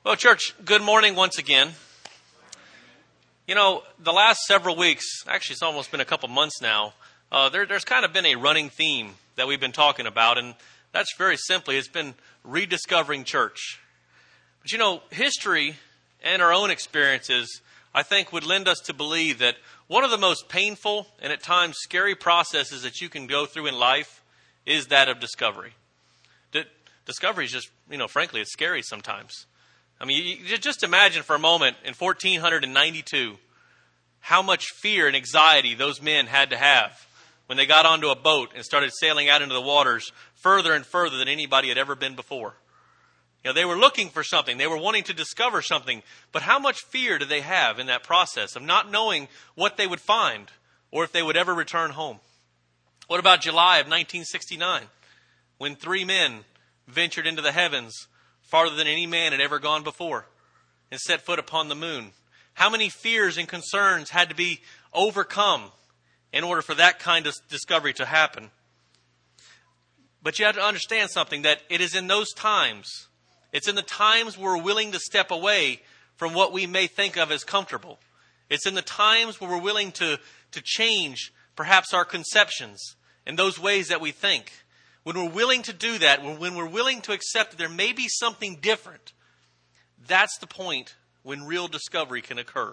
Well, church, good morning once again. You know, the last several weeks, actually it's almost been a couple months now, there's kind of been a running theme that we've been talking about, and that's very simply, it's been rediscovering church. But you know, history and our own experiences, I think, would lend us to believe that one of the most painful and at times scary processes that you can go through in life is that of discovery. Discovery is just, frankly, it's scary sometimes. I mean, you just imagine for a moment in 1492 how much fear and anxiety those men had to have when they got onto a boat and started sailing out into the waters further and further than anybody had ever been before. You know, they were looking for something. They were wanting to discover something. But how much fear did they have in that process of not knowing what they would find or if they would ever return home? What about July of 1969 when 3 men ventured into the heavens farther than any man had ever gone before and set foot upon the moon? How many fears and concerns had to be overcome in order for that kind of discovery to happen? But you have to understand something, that it is in those times, it's in the times we're willing to step away from what we may think of as comfortable. It's in the times where we're willing to change perhaps our conceptions and those ways that we think. When we're willing to do that, when we're willing to accept that there may be something different, that's the point when real discovery can occur.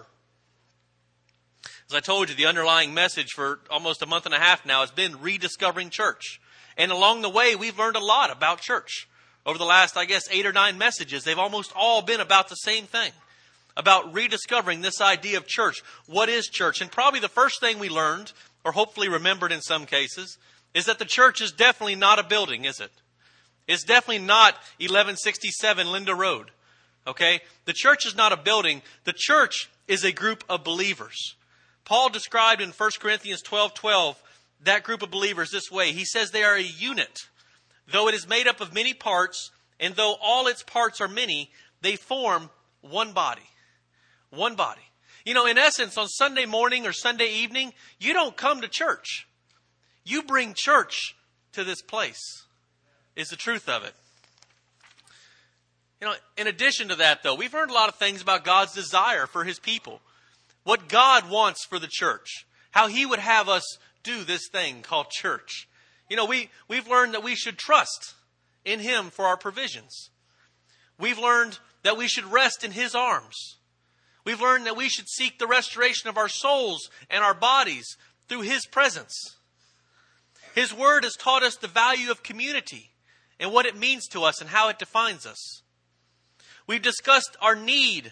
As I told you, the underlying message for almost a month and a half now has been rediscovering church. And along the way, we've learned a lot about church. Over the last, 8 or 9 messages, they've almost all been about the same thing, about rediscovering this idea of church. What is church? And probably the first thing we learned, or hopefully remembered in some cases, is that the church is definitely not a building, is it? It's definitely not 1167 Linda Road. Okay? The church is not a building. The church is a group of believers. Paul described in 1 Corinthians 12:12 that group of believers this way. He says they are a unit. Though it is made up of many parts, and though all its parts are many, they form one body. One body. You know, in essence, on Sunday morning or Sunday evening, you don't come to church. You bring church to this place, is the truth of it. You know, in addition to that, though, we've learned a lot of things about God's desire for His people. What God wants for the church. How He would have us do this thing called church. You know, we've learned that we should trust in Him for our provisions. We've learned that we should rest in His arms. We've learned that we should seek the restoration of our souls and our bodies through His presence. His Word has taught us the value of community and what it means to us and how it defines us. We've discussed our need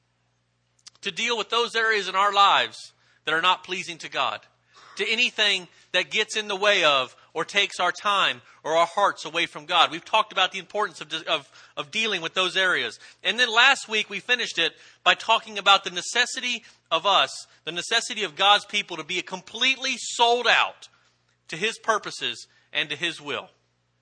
to deal with those areas in our lives that are not pleasing to God, to anything that gets in the way of or takes our time or our hearts away from God. We've talked about the importance of dealing with those areas. And then last week we finished it by talking about the necessity of us, the necessity of God's people to be completely sold out to His purposes and to His will.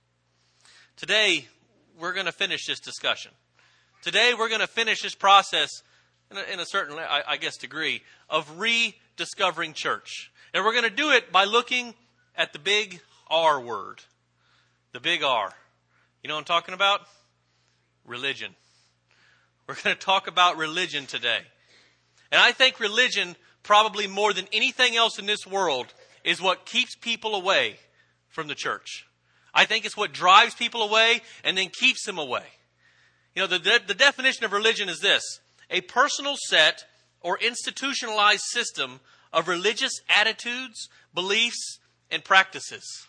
Today, we're going to finish this discussion. Today, we're going to finish this process in a certain, degree of rediscovering church. And we're going to do it by looking at the big R word. The big R. You know what I'm talking about? Religion. We're going to talk about religion today. And I think religion, probably more than anything else in this world, is what keeps people away from the church. I think it's what drives people away and then keeps them away. You know, the definition of religion is this: a personal set or institutionalized system of religious attitudes, beliefs, and practices.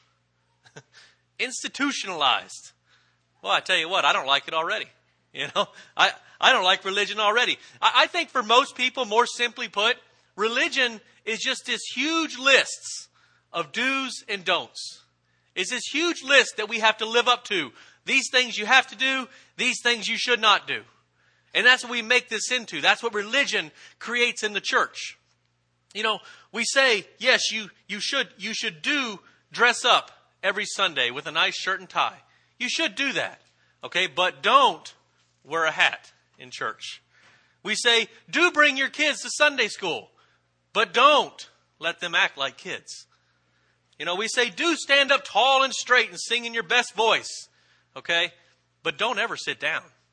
Institutionalized. Well, I tell you what, I don't like it already. You know, I don't like religion already. I think for most people, more simply put, religion is just this huge lists of do's and don'ts. It's this huge list that we have to live up to. These things you have to do, these things you should not do. And that's what we make this into. That's what religion creates in the church. You know, we say, yes, you should dress up every Sunday with a nice shirt and tie. You should do that. Okay, but don't wear a hat in church. We say, do bring your kids to Sunday school, but don't let them act like kids. You know, we say, do stand up tall and straight and sing in your best voice. Okay, but don't ever sit down.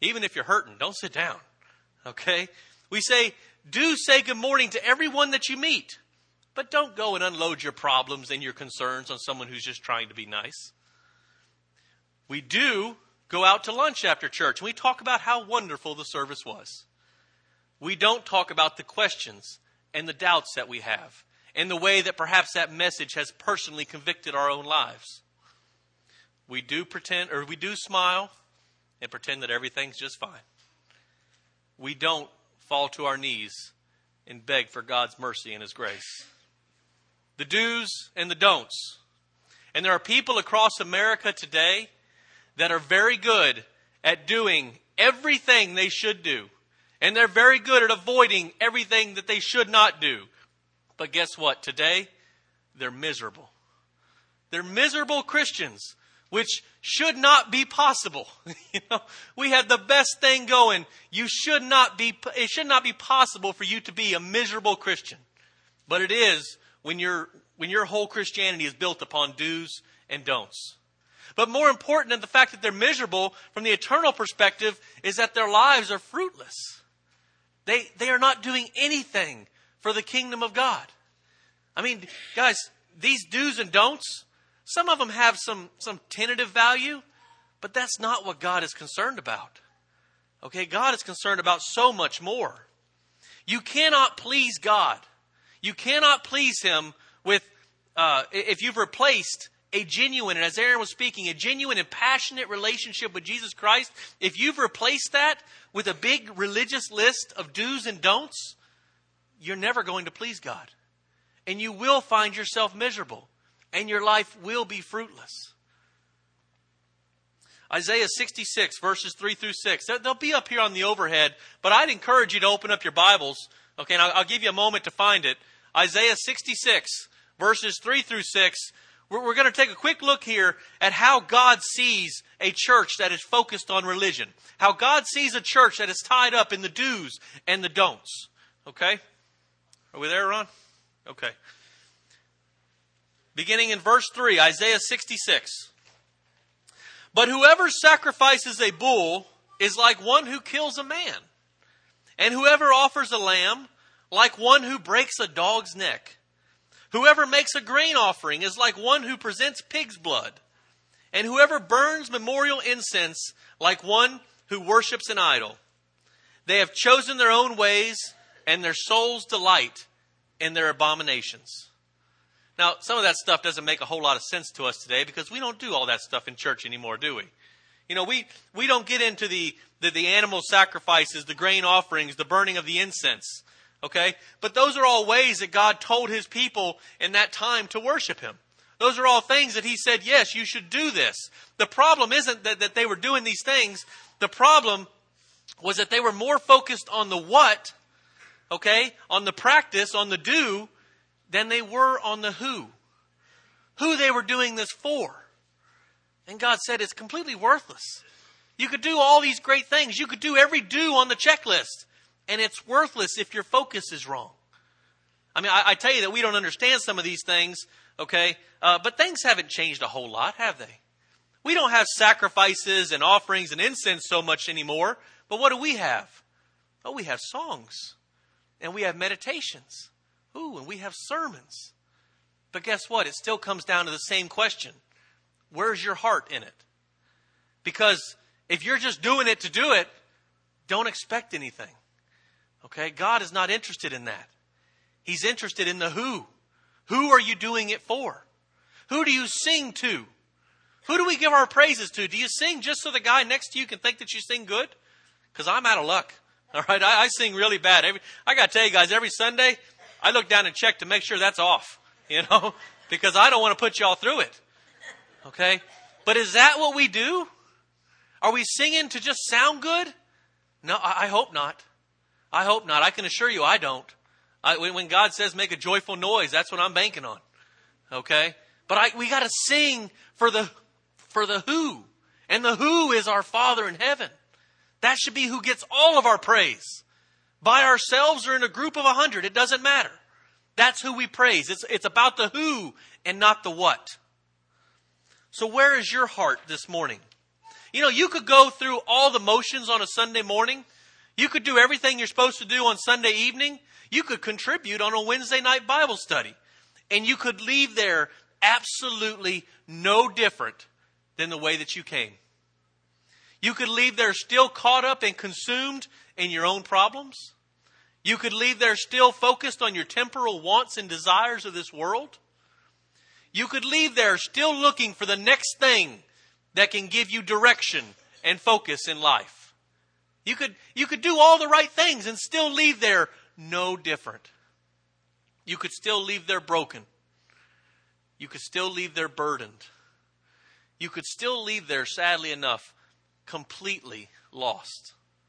Even if you're hurting, don't sit down. Okay? We say, do say good morning to everyone that you meet. But don't go and unload your problems and your concerns on someone who's just trying to be nice. We do go out to lunch after church, and we talk about how wonderful the service was. We don't talk about the questions and the doubts that we have, and the way that perhaps that message has personally convicted our own lives. We do smile and pretend that everything's just fine. We don't fall to our knees and beg for God's mercy and His grace. The do's and the don'ts. And there are people across America today that are very good at doing everything they should do. And they're very good at avoiding everything that they should not do. But guess what? Today, they're miserable. They're miserable Christians, which should not be possible. We have the best thing going. It should not be possible for you to be a miserable Christian. But it is when your whole Christianity is built upon do's and don'ts. But more important than the fact that they're miserable from the eternal perspective is that their lives are fruitless. They are not doing anything for the kingdom of God. I mean, guys, these do's and don'ts, some of them have some tentative value, but that's not what God is concerned about. Okay, God is concerned about so much more. You cannot please God. You cannot please Him with, if you've replaced a genuine, and as Aaron was speaking, a genuine and passionate relationship with Jesus Christ, if you've replaced that with a big religious list of do's and don'ts, you're never going to please God. And you will find yourself miserable. And your life will be fruitless. Isaiah 66, verses 3 through 6. They'll be up here on the overhead, but I'd encourage you to open up your Bibles. Okay, and I'll give you a moment to find it. Isaiah 66, verses 3 through 6. We're going to take a quick look here at how God sees a church that is focused on religion. How God sees a church that is tied up in the do's and the don'ts. Okay? Are we there, Ron? Okay. Beginning in verse 3, Isaiah 66. But whoever sacrifices a bull is like one who kills a man. And whoever offers a lamb, like one who breaks a dog's neck. Whoever makes a grain offering is like one who presents pig's blood. And whoever burns memorial incense, like one who worships an idol. They have chosen their own ways, and their souls delight in their abominations. Now, some of that stuff doesn't make a whole lot of sense to us today because we don't do all that stuff in church anymore, do we? You know, we don't get into the animal sacrifices, the grain offerings, the burning of the incense. Okay? But those are all ways that God told His people in that time to worship Him. Those are all things that He said, yes, you should do this. The problem isn't that they were doing these things. The problem was that they were more focused on the what, okay, on the practice, on the do, than they were on the who. Who they were doing this for. And God said it's completely worthless. You could do all these great things. You could do every do on the checklist. And it's worthless if your focus is wrong. I mean, I tell you that we don't understand some of these things, okay? But things haven't changed a whole lot, have they? We don't have sacrifices and offerings and incense so much anymore. But what do we have? Oh, we have songs. And we have meditations. Ooh, and we have sermons. But guess what? It still comes down to the same question. Where's your heart in it? Because if you're just doing it to do it, don't expect anything. Okay? God is not interested in that. He's interested in the who. Who are you doing it for? Who do you sing to? Who do we give our praises to? Do you sing just so the guy next to you can think that you sing good? Because I'm out of luck. All right? I sing really bad. I got to tell you guys, every Sunday, I look down and check to make sure that's off. You know? Because I don't want to put y'all through it. Okay? But is that what we do? Are we singing to just sound good? No, I hope not. I hope not. I can assure you I don't. When God says make a joyful noise, that's what I'm banking on. Okay? But we got to sing for the who. And the who is our Father in heaven. That should be who gets all of our praise. By ourselves or in a group of 100, it doesn't matter. That's who we praise. It's about the who and not the what. So where is your heart this morning? You could go through all the motions on a Sunday morning. You could do everything you're supposed to do on Sunday evening. You could contribute on a Wednesday night Bible study. And you could leave there absolutely no different than the way that you came. You could leave there still caught up and consumed in your own problems. You could leave there still focused on your temporal wants and desires of this world. You could leave there still looking for the next thing that can give you direction and focus in life. You could do all the right things and still leave there no different. You could still leave there broken. You could still leave there burdened. You could still leave there, sadly enough, completely lost.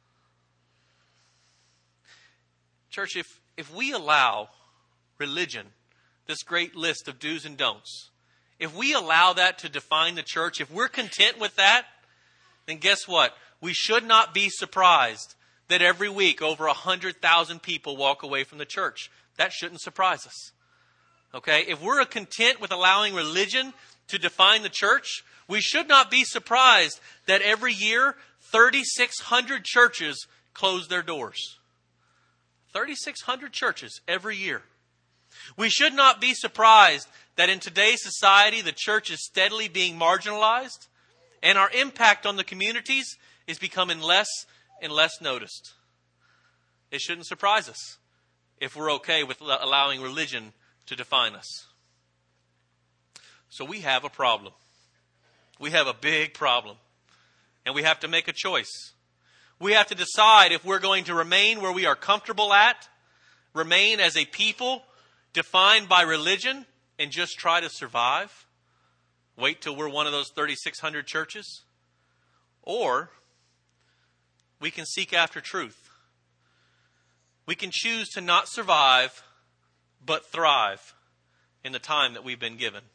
Church, if we allow religion, this great list of do's and don'ts, if we allow that to define the church, if we're content with that, then guess what? We should not be surprised that every week over 100,000 people walk away from the church. That shouldn't surprise us. Okay? If we're content with allowing religion to define the church, we should not be surprised that every year 3,600 churches close their doors. 3,600 churches every year. We should not be surprised that in today's society, the church is steadily being marginalized and our impact on the communities is becoming less and less noticed. It shouldn't surprise us if we're okay with allowing religion to define us. So we have a problem. We have a big problem. And we have to make a choice. We have to decide if we're going to remain where we are comfortable at, remain as a people defined by religion, and just try to survive. Wait till we're one of those 3,600 churches. Or we can seek after truth. We can choose to not survive, but thrive in the time that we've been given.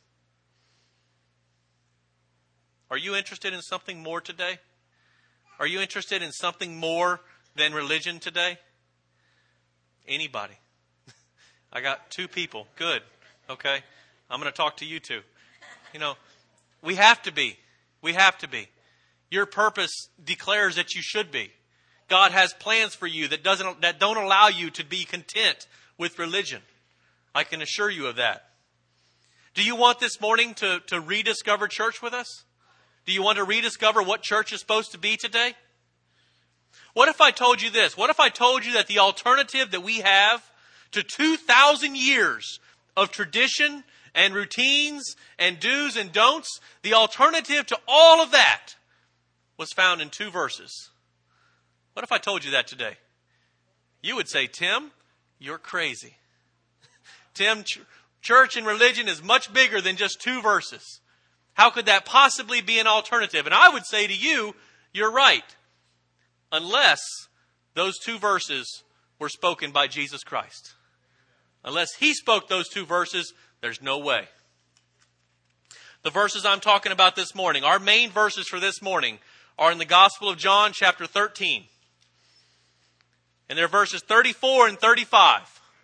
Are you interested in something more today? Are you interested in something more than religion today? Anybody? I got 2 people. Good. Okay. I'm going to talk to you 2. We have to be. We have to be. Your purpose declares that you should be. God has plans for you that don't allow you to be content with religion. I can assure you of that. Do you want this morning to rediscover church with us? Do you want to rediscover what church is supposed to be today? What if I told you this? What if I told you that the alternative that we have to 2,000 years of tradition and routines and do's and don'ts, the alternative to all of that was found in 2 verses? What if I told you that today? You would say, Tim, you're crazy. Tim, church and religion is much bigger than just 2 verses. How could that possibly be an alternative? And I would say to you, you're right. Unless those 2 verses were spoken by Jesus Christ. Unless He spoke those 2 verses, there's no way. The verses I'm talking about this morning, our main verses for this morning, are in the Gospel of John, chapter 13. And they're verses 34 and 35.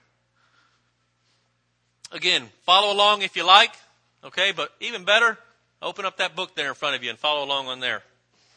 Again, follow along if you like. Okay, but even better, open up that book there in front of you and follow along on there.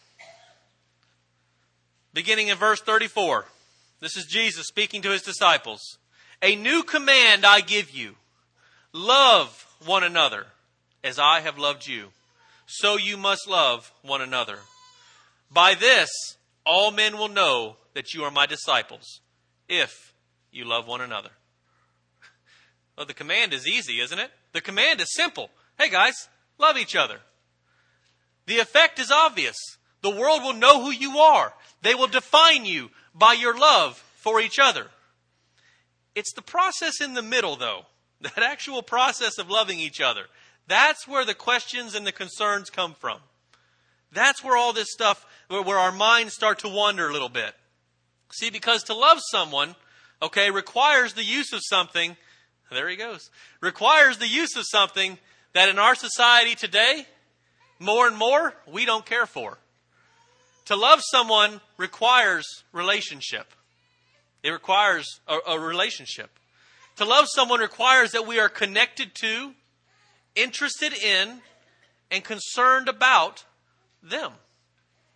Beginning in verse 34. This is Jesus speaking to His disciples. A new command I give you. Love one another as I have loved you. So you must love one another. By this, all men will know that you are my disciples, if you love one another. Well, the command is easy, isn't it? The command is simple. Hey guys, love each other. The effect is obvious. The world will know who you are. They will define you by your love for each other. It's the process in the middle, though. That actual process of loving each other. That's where the questions and the concerns come from. That's where all this stuff, where our minds start to wander a little bit. See, because to love someone, requires the use of something. There he goes. Requires the use of something that in our society today, more and more, we don't care for. To love someone requires relationship. It requires a relationship. To love someone requires that we are connected to, interested in, and concerned about them.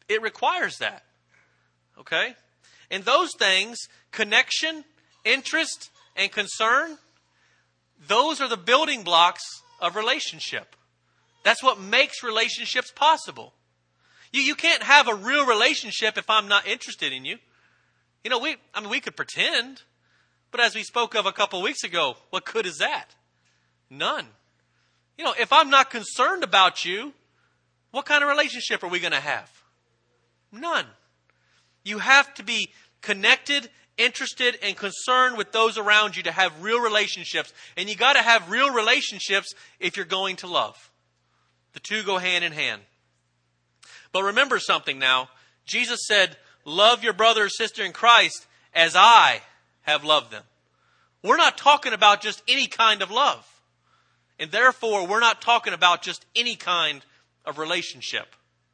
It requires that. Okay? And those things, connection, interest, and concern, those are the building blocks of relationship. That's what makes relationships possible. You can't have a real relationship if I'm not interested in you. You know, we could pretend, but as we spoke of a couple weeks ago, what good is that? None. You know, if I'm not concerned about you, what kind of relationship are we going to have? None. You have to be connected, interested, and concerned with those around you to have real relationships. And you got to have real relationships if you're going to love. The two go hand in hand. But remember something now. Jesus said, love your brother or sister in Christ as I have loved them. We're not talking about just any kind of love. And therefore, we're not talking about just any kind of relationship.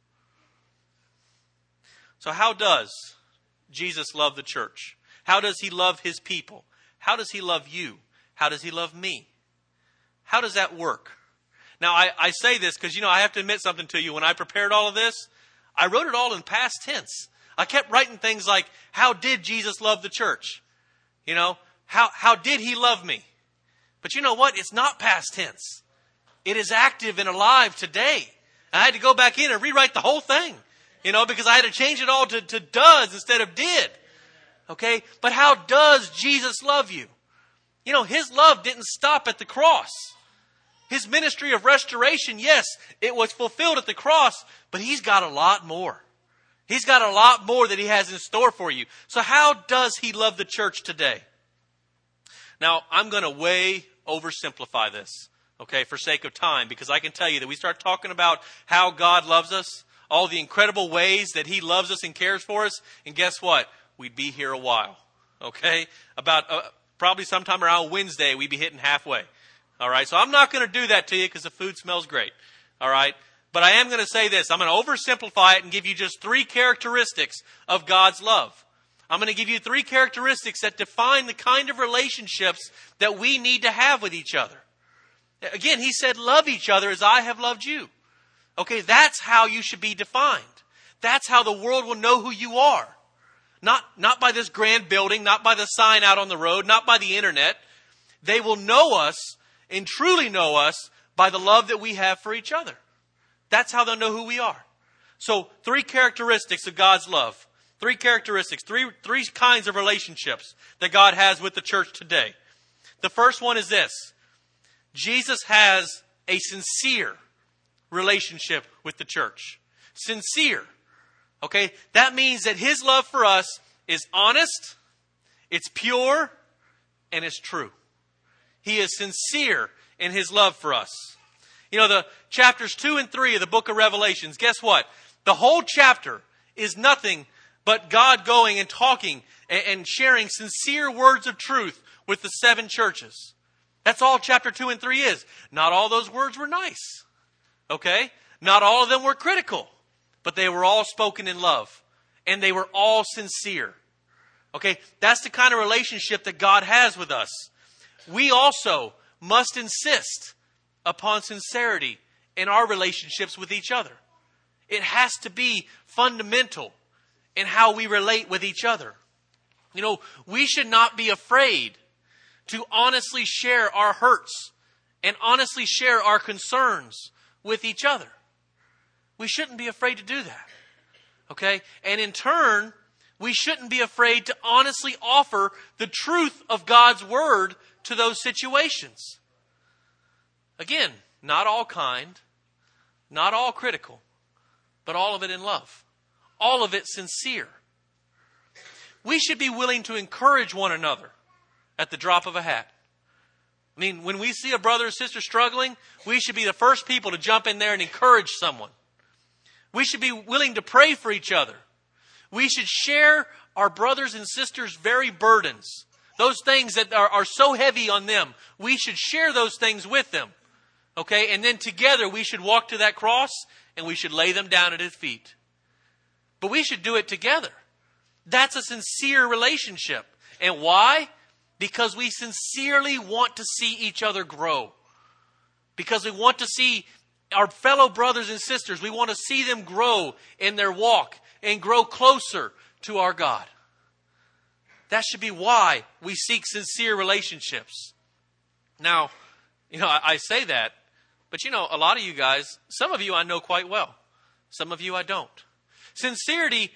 So how does Jesus love the church? How does he love his people? How does he love you? How does he love me? How does that work? Now, I say this because, I have to admit something to you. When I prepared all of this, I wrote it all in past tense. I kept writing things like, how did Jesus love the church? How did he love me? But you know what? It's not past tense. It is active and alive today. I had to go back in and rewrite the whole thing, because I had to change it all to does instead of did. Okay? But how does Jesus love you? His love didn't stop at the cross. His ministry of restoration, yes, it was fulfilled at the cross, but he's got a lot more. He's got a lot more that he has in store for you. So how does he love the church today? Now, I'm going to way oversimplify this, okay, for sake of time, because I can tell you that we start talking about how God loves us, all the incredible ways that he loves us and cares for us, and guess what? We'd be here a while, okay? About probably sometime around Wednesday, we'd be hitting halfway. All right, so I'm not going to do that to you because the food smells great. All right, but I am going to say this. I'm going to oversimplify it and give you just 3 characteristics of God's love. I'm going to give you 3 characteristics that define the kind of relationships that we need to have with each other. Again, he said, love each other as I have loved you. Okay, that's how you should be defined. That's how the world will know who you are. Not by this grand building, not by the sign out on the road, not by the internet. They will know us and truly know us by the love that we have for each other. That's how they'll know who we are. So 3 characteristics of God's love. 3 characteristics, three kinds of relationships that God has with the church today. The first one is this. Jesus has a sincere relationship with the church. Sincere. Okay? That means that his love for us is honest, it's pure, and it's true. He is sincere in his love for us. The chapters 2 and 3 of the book of Revelations, guess what? The whole chapter is nothing but God going and talking and sharing sincere words of truth with the 7 churches. That's all chapter 2 and 3 is. Not all those words were nice. Okay? Not all of them were critical. But they were all spoken in love. And they were all sincere. Okay? That's the kind of relationship that God has with us. We also must insist upon sincerity in our relationships with each other. It has to be fundamental in how we relate with each other. We should not be afraid to honestly share our hurts and honestly share our concerns with each other. We shouldn't be afraid to do that. Okay? And in turn, we shouldn't be afraid to honestly offer the truth of God's word to those situations. Again, not all kind, not all critical, but all of it in love. All of it sincere. We should be willing to encourage one another at the drop of a hat. When we see a brother or sister struggling, we should be the first people to jump in there and encourage someone. We should be willing to pray for each other. We should share our brothers and sisters' very burdens. Those things that are so heavy on them, we should share those things with them. Okay? And then together we should walk to that cross and we should lay them down at his feet. But we should do it together. That's a sincere relationship. And why? Because we sincerely want to see each other grow. Because we want to see our fellow brothers and sisters. We want to see them grow in their walk and grow closer to our God. That should be why we seek sincere relationships. Now, I say that, but a lot of you guys, some of you I know quite well. Some of you I don't. Sincerity,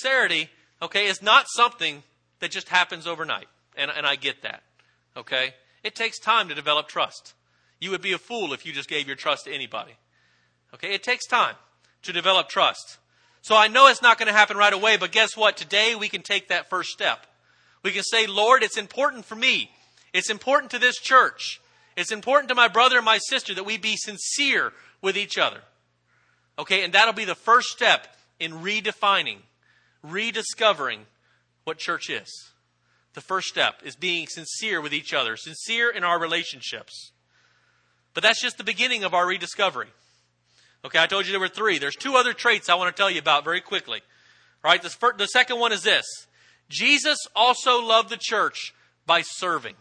okay, is not something that just happens overnight. And I get that, okay? It takes time to develop trust. You would be a fool if you just gave your trust to anybody. Okay, it takes time to develop trust. So I know it's not going to happen right away, but guess what? Today we can take that first step. We can say, Lord, it's important for me. It's important to this church. It's important to my brother and my sister that we be sincere with each other. Okay, and that'll be the first step in redefining, rediscovering what church is. The first step is being sincere with each other, sincere in our relationships. But that's just the beginning of our rediscovery. Okay, I told you there were 3. There's 2 other traits I want to tell you about very quickly. All right, the second one is this. Jesus also loved the church by serving.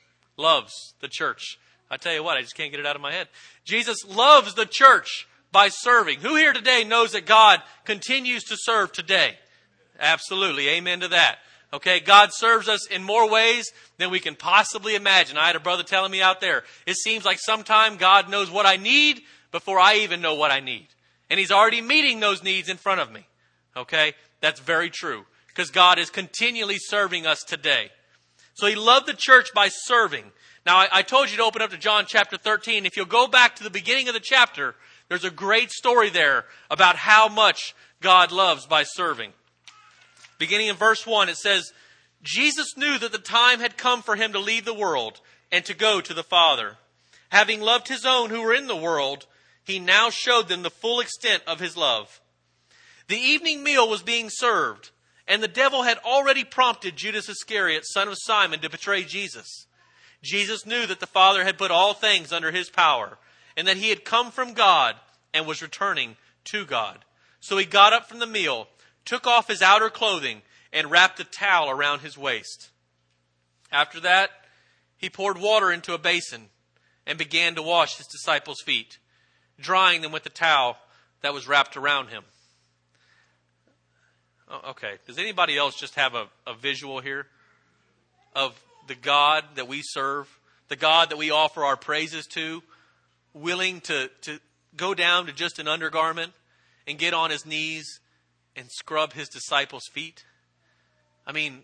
Loves the church. I tell you what, I just can't get it out of my head. Jesus loves the church by serving. Who here today knows that God continues to serve today? Absolutely. Amen to that. Okay, God serves us in more ways than we can possibly imagine. I had a brother telling me out there, it seems like sometime God knows what I need before I even know what I need. And He's already meeting those needs in front of me. Okay, that's very true. Because God is continually serving us today. So He loved the church by serving. Now, I told you to open up to John chapter 13. If you'll go back to the beginning of the chapter, there's a great story there about how much God loves by serving. Beginning in verse 1, it says, Jesus knew that the time had come for Him to leave the world and to go to the Father. Having loved His own who were in the world, He now showed them the full extent of His love. The evening meal was being served, and the devil had already prompted Judas Iscariot, son of Simon, to betray Jesus. Jesus knew that the Father had put all things under His power, and that He had come from God and was returning to God. So He got up from the meal, took off His outer clothing, and wrapped a towel around His waist. After that, He poured water into a basin and began to wash His disciples' feet, drying them with the towel that was wrapped around Him. Okay, does anybody else just have a visual here of the God that we serve, the God that we offer our praises to, willing to go down to just an undergarment and get on His knees and scrub His disciples' feet? I mean,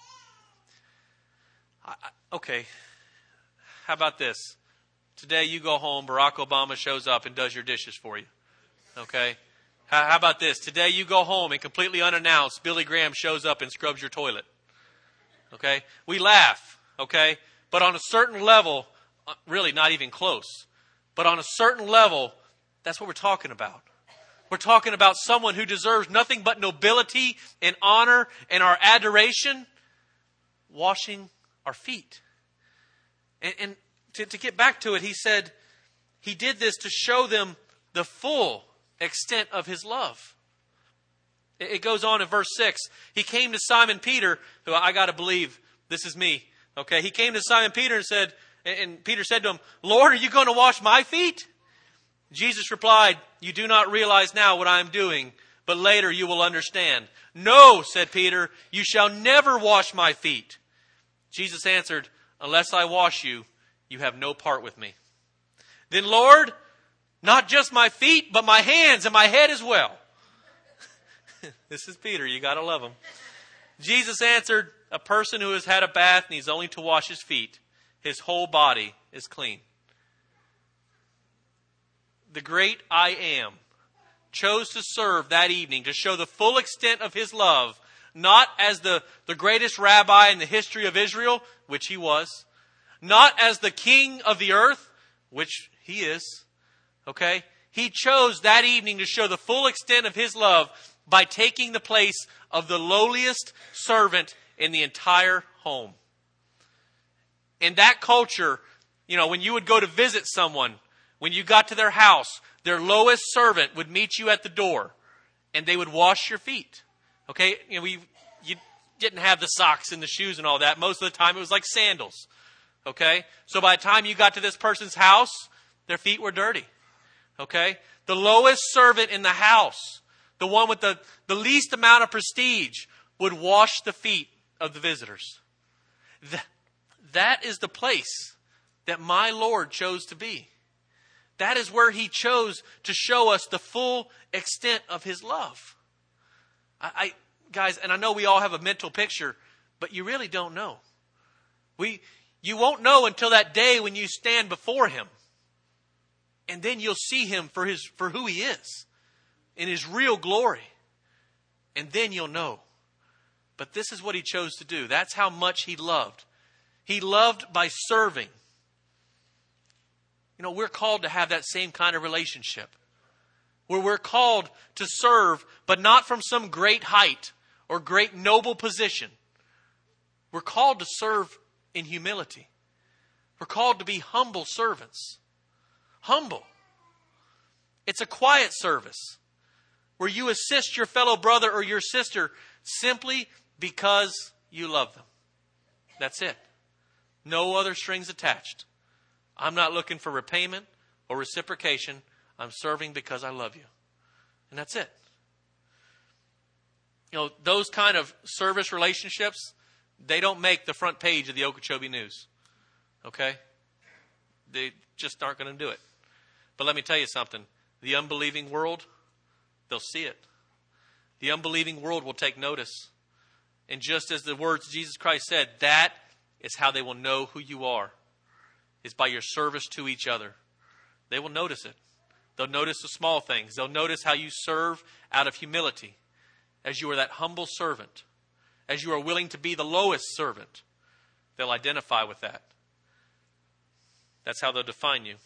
okay, how about this? Today you go home, Barack Obama shows up and does your dishes for you. Okay? How about this? Today you go home and completely unannounced, Billy Graham shows up and scrubs your toilet. Okay? We laugh, okay? But on a certain level, really not even close, but on a certain level, that's what we're talking about. We're talking about someone who deserves nothing but nobility and honor and our adoration, washing our feet. And to get back to it, he said He did this to show them the full extent of His love. It goes on in verse 6. He came to Simon Peter, who I got to believe this is me. Okay, he came to Simon Peter and Peter said to him, Lord, are you going to wash my feet? Jesus replied, you do not realize now what I am doing, but later you will understand. No, said Peter, you shall never wash my feet. Jesus answered, unless I wash you, you have no part with me. Then, Lord, not just my feet, but my hands and my head as well. This is Peter. You got to love him. Jesus answered, a person who has had a bath needs only to wash his feet. His whole body is clean. The great I Am chose to serve that evening to show the full extent of His love, not as the greatest rabbi in the history of Israel, which He was, not as the king of the earth, which He is. Okay? He chose that evening to show the full extent of His love by taking the place of the lowliest servant in the entire home. In that culture, when you would go to visit someone, when you got to their house, their lowest servant would meet you at the door and they would wash your feet. Okay? You didn't have the socks and the shoes and all that. Most of the time it was like sandals. Okay? So by the time you got to this person's house, their feet were dirty. Okay? The lowest servant in the house, the one with the least amount of prestige, would wash the feet of the visitors. That is the place that my Lord chose to be. That is where he chose to show us the full extent of his love. Guys, and I know we all have a mental picture, but you really don't know. You won't know until that day when you stand before him. And then you'll see him for who he is, in his real glory. And then you'll know. But this is what he chose to do. That's how much he loved. He loved by serving. You know, we're called to have that same kind of relationship. Where we're called to serve, but not from some great height or great noble position. We're called to serve in humility. We're called to be humble servants. Humble. It's a quiet service where you assist your fellow brother or your sister simply because you love them. That's it. No other strings attached. I'm not looking for repayment or reciprocation. I'm serving because I love you. And that's it. You know, those kind of service relationships, they don't make the front page of the Okeechobee News. Okay? They just aren't going to do it. But let me tell you something. The unbelieving world, they'll see it. The unbelieving world will take notice. And just as the words Jesus Christ said, that is how they will know who you are. Is by your service to each other. They will notice it. They'll notice the small things. They'll notice how you serve out of humility. As you are that humble servant. As you are willing to be the lowest servant. They'll identify with that. That's how they'll define you.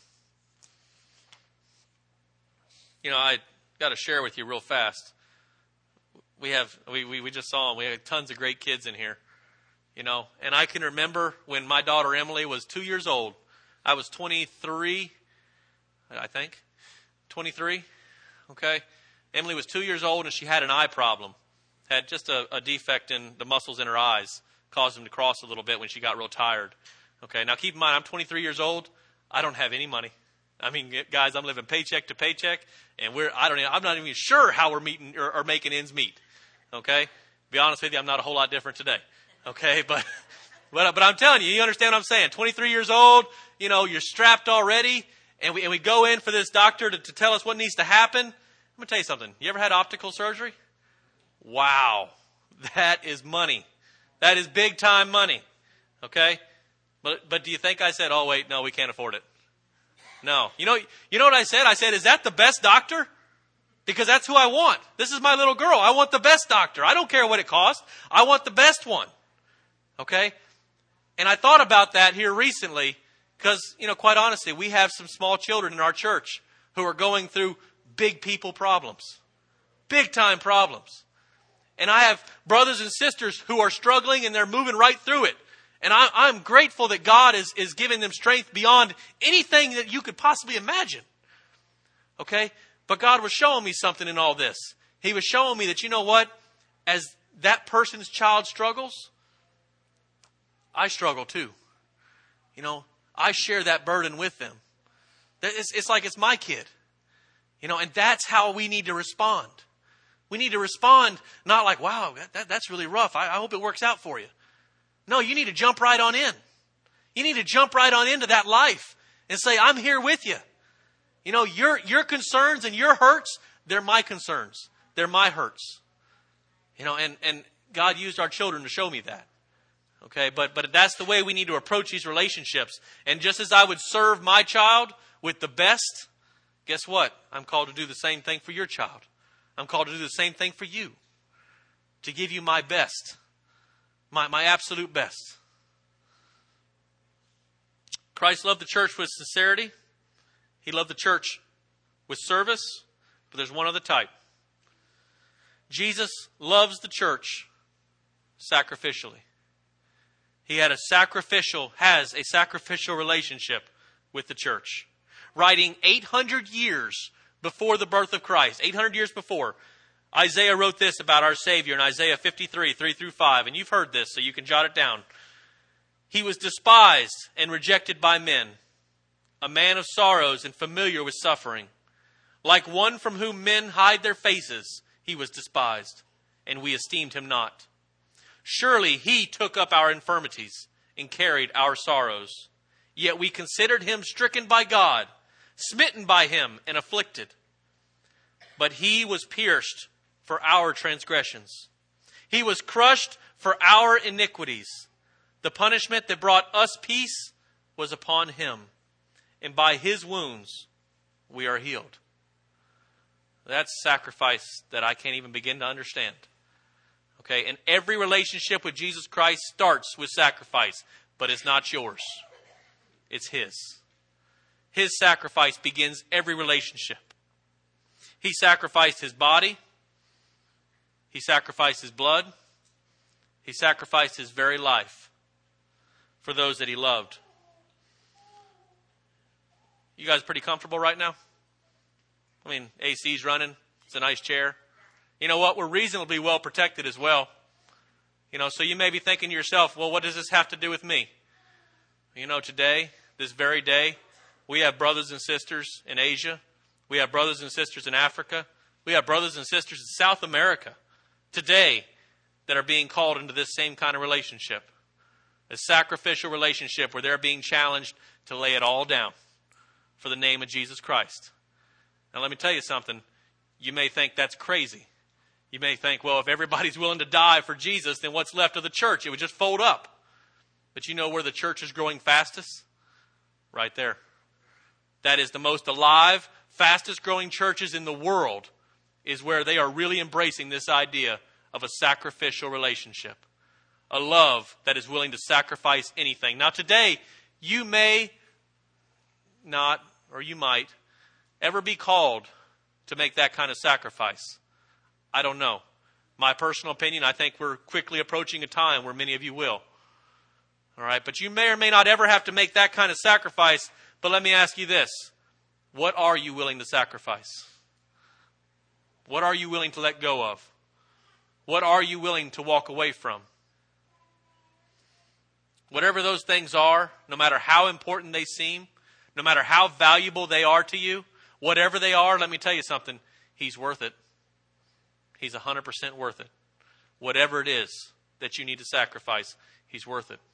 You know, I got to share with you real fast. We just saw them. We had tons of great kids in here. You know, and I can remember when my daughter Emily was 2 years old. I was 23, I think. 23, okay? Emily was 2 years old and she had an eye problem. Had just a defect in the muscles in her eyes. Caused them to cross a little bit when she got real tired. Okay, now keep in mind, I'm 23 years old. I don't have any money. I mean, guys, I'm living paycheck to paycheck, and I'm not even sure how we're meeting or making ends meet. Okay? Be honest with you, I'm not a whole lot different today. Okay, but I'm telling you, you understand what I'm saying. 23 years old, you know, you're strapped already, and we go in for this doctor to tell us what needs to happen. I'm going to tell you something. You ever had optical surgery? Wow. That is money. That is big time money. Okay? But do you think I said, oh, wait, no, we can't afford it? No. You know what I said? I said, is that the best doctor? Because that's who I want. This is my little girl. I want the best doctor. I don't care what it costs. I want the best one. Okay? And I thought about that here recently because, you know, quite honestly, we have some small children in our church who are going through big people problems. Big time problems. And I have brothers and sisters who are struggling and they're moving right through it. And I'm grateful that God is giving them strength beyond anything that you could possibly imagine. Okay? But God was showing me something in all this. He was showing me that, you know what? As that person's child struggles, I struggle too. You know, I share that burden with them. It's like it's my kid. You know, and that's how we need to respond. We need to respond not like, wow, that's really rough. I hope it works out for you. No, you need to jump right on in. You need to jump right on into that life and say, I'm here with you. You know, your concerns and your hurts, they're my concerns. They're my hurts. You know, and God used our children to show me that. Okay, but that's the way we need to approach these relationships. And just as I would serve my child with the best, guess what? I'm called to do the same thing for your child. I'm called to do the same thing for you. To give you my best. My absolute best. Christ loved the church with sincerity. He loved the church with service. But there's one other type. Jesus loves the church sacrificially. He has a sacrificial relationship with the church. Writing 800 years before the birth of Christ, 800 years before, Isaiah wrote this about our Savior in Isaiah 53, 3-5. And you've heard this, so you can jot it down. He was despised and rejected by men, a man of sorrows and familiar with suffering. Like one from whom men hide their faces, he was despised, and we esteemed him not. Surely he took up our infirmities and carried our sorrows. Yet we considered him stricken by God, smitten by him, and afflicted. But he was pierced for our transgressions. He was crushed for our iniquities. The punishment that brought us peace was upon him, and by his wounds we are healed. That's sacrifice that I can't even begin to understand. Okay, and every relationship with Jesus Christ starts with sacrifice, but it's not yours. It's his. His sacrifice begins every relationship. He sacrificed his body. He sacrificed his blood. He sacrificed his very life for those that he loved. You guys pretty comfortable right now? I mean, AC's running. It's a nice chair. You know what? We're reasonably well protected as well. You know, so you may be thinking to yourself, well, what does this have to do with me? You know, today, this very day, we have brothers and sisters in Asia. We have brothers and sisters in Africa. We have brothers and sisters in South America today that are being called into this same kind of relationship. A sacrificial relationship where they're being challenged to lay it all down for the name of Jesus Christ. Now let me tell you something. You may think that's crazy. You may think, well, if everybody's willing to die for Jesus, then what's left of the church? It would just fold up. But you know where the church is growing fastest? Right there. That is the most alive, fastest growing churches in the world is where they are really embracing this idea of a sacrificial relationship. A love that is willing to sacrifice anything. Now today, you may not, or you might, ever be called to make that kind of sacrifice. I don't know. My personal opinion, I think we're quickly approaching a time where many of you will. All right, but you may or may not ever have to make that kind of sacrifice. But let me ask you this. What are you willing to sacrifice? What are you willing to let go of? What are you willing to walk away from? Whatever those things are, no matter how important they seem, no matter how valuable they are to you, whatever they are, let me tell you something. He's worth it. He's 100% worth it. Whatever it is that you need to sacrifice, he's worth it.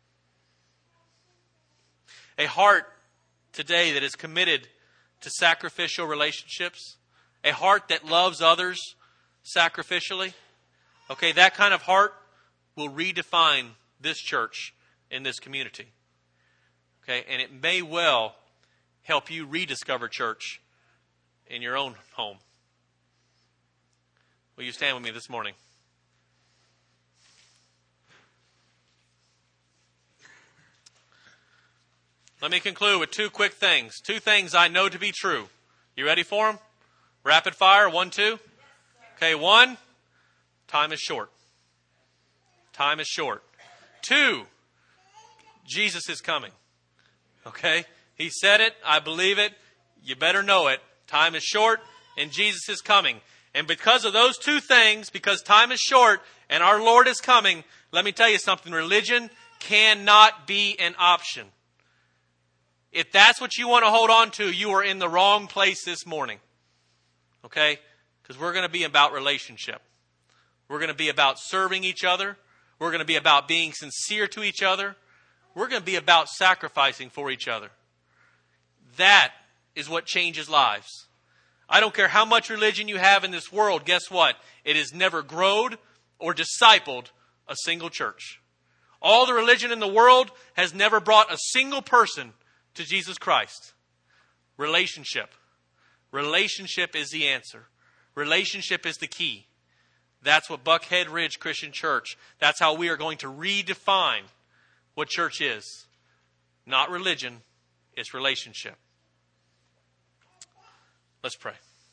A heart today that is committed to sacrificial relationships, a heart that loves others sacrificially, okay, that kind of heart will redefine this church in this community. Okay, and it may well help you rediscover church in your own home. Will you stand with me this morning? Let me conclude with two quick things. Two things I know to be true. You ready for them? Rapid fire, 1, 2. Okay, 1, time is short. Time is short. 2, Jesus is coming. Okay? He said it. I believe it. You better know it. Time is short and Jesus is coming. And because of those two things, because time is short and our Lord is coming, let me tell you something. Religion cannot be an option. If that's what you want to hold on to, you are in the wrong place this morning. Okay? Because we're going to be about relationship. We're going to be about serving each other. We're going to be about being sincere to each other. We're going to be about sacrificing for each other. That is what changes lives. I don't care how much religion you have in this world. Guess what? It has never grown or discipled a single church. All the religion in the world has never brought a single person to Jesus Christ. Relationship. Relationship is the answer. Relationship is the key. That's what Buckhead Ridge Christian Church, that's how we are going to redefine what church is. Not religion, it's relationship. Let's pray.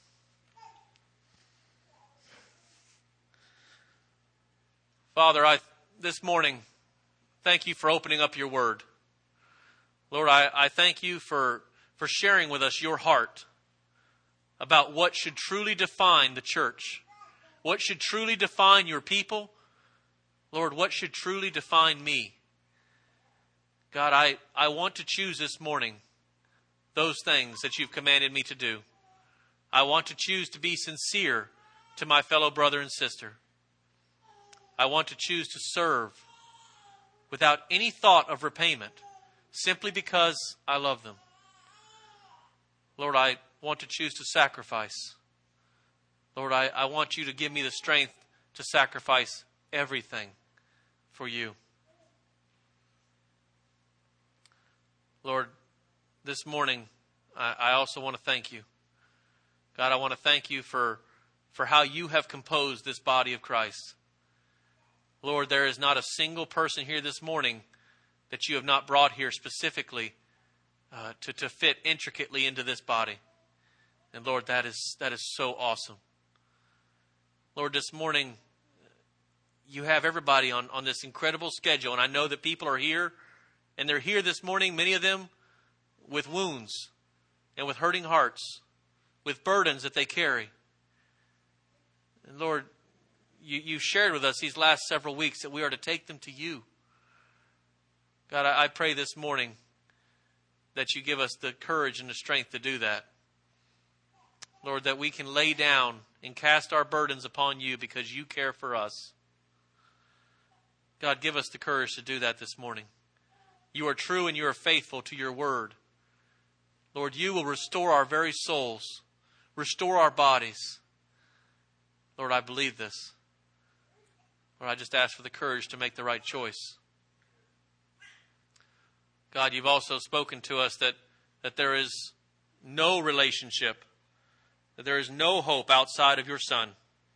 Father, this morning, thank you for opening up your word. Lord, I thank you for sharing with us your heart about what should truly define the church. What should truly define your people. Lord, what should truly define me. God, I want to choose this morning those things that you've commanded me to do. I want to choose to be sincere to my fellow brother and sister. I want to choose to serve without any thought of repayment, simply because I love them. Lord, I want to choose to sacrifice. Lord, I want you to give me the strength to sacrifice everything for you. Lord, this morning, I also want to thank you. God, I want to thank you for how you have composed this body of Christ. Lord, there is not a single person here this morning that you have not brought here specifically to fit intricately into this body. And Lord, that is so awesome. Lord, this morning, you have everybody on this incredible schedule. And I know that people are here, and they're here this morning, many of them with wounds and with hurting hearts, with burdens that they carry. And Lord, you shared with us these last several weeks that we are to take them to you. God, I pray this morning that you give us the courage and the strength to do that. Lord, that we can lay down and cast our burdens upon you because you care for us. God, give us the courage to do that this morning. You are true and you are faithful to your word. Lord, you will restore our very souls, restore our bodies. Lord, I believe this. Lord, I just ask for the courage to make the right choice. God, you've also spoken to us that there is no relationship, that there is no hope outside of your Son.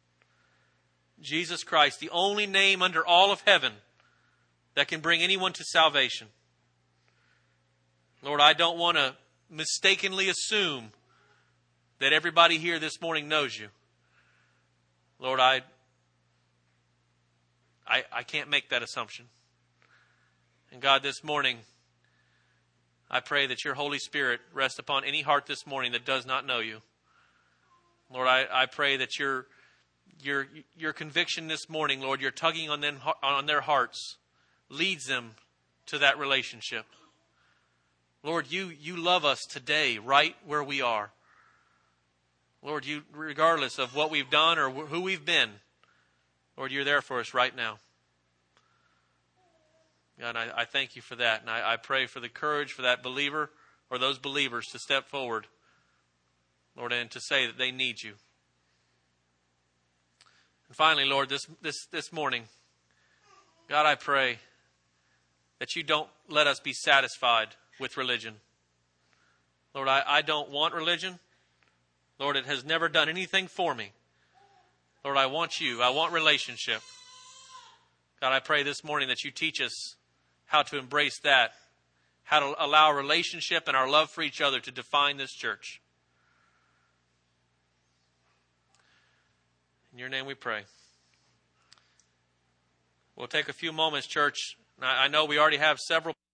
Jesus Christ, the only name under all of heaven that can bring anyone to salvation. Lord, I don't want to mistakenly assume that everybody here this morning knows you. Lord, I can't make that assumption. And God, this morning, I pray that your Holy Spirit rest upon any heart this morning that does not know you. Lord, I pray that your conviction this morning, Lord, your tugging on their hearts leads them to that relationship. Lord, you love us today right where we are. Lord, you, regardless of what we've done or who we've been, Lord, you're there for us right now. God, I thank you for that. And I pray for the courage for that believer or those believers to step forward, Lord, and to say that they need you. And finally, Lord, this morning, God, I pray that you don't let us be satisfied with religion. Lord, I don't want religion. Lord, it has never done anything for me. Lord, I want you. I want relationship. God, I pray this morning that you teach us how to embrace that, how to allow relationship and our love for each other to define this church. In your name we pray. We'll take a few moments, church. I know we already have several